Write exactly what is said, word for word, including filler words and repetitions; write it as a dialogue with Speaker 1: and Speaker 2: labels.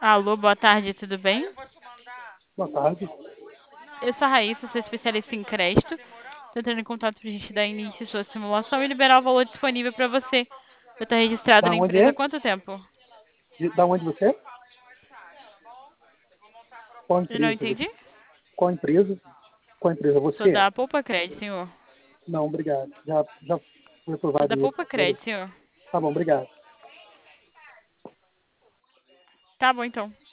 Speaker 1: Alô, boa tarde, tudo bem?
Speaker 2: Boa tarde.
Speaker 1: Eu sou a Raíssa, sou especialista em crédito. Estou entrando em contato para a gente dar início à sua simulação e liberar o valor disponível para você. Eu estou registrado
Speaker 2: Da
Speaker 1: na
Speaker 2: onde
Speaker 1: empresa há
Speaker 2: é?
Speaker 1: quanto tempo?
Speaker 2: De- Da onde você é? Qual
Speaker 1: Eu não
Speaker 2: empresa?
Speaker 1: entendi?
Speaker 2: Qual empresa? Qual empresa
Speaker 1: Sou
Speaker 2: você é?
Speaker 1: da Poupa Crédito, senhor.
Speaker 2: Não, obrigado. Já, já fui
Speaker 1: Sou
Speaker 2: aprovado
Speaker 1: da
Speaker 2: em outro.
Speaker 1: Poupa Crédito, senhor.
Speaker 2: Tá bom, obrigado.
Speaker 1: Tá bom, então.